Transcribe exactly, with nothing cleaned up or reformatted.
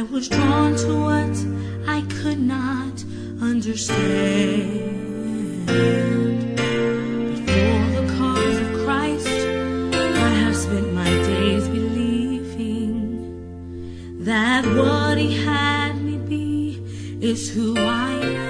I was drawn to what I could not understand. But for the cause of Christ, I have spent my days believing that what he had me be is who I am.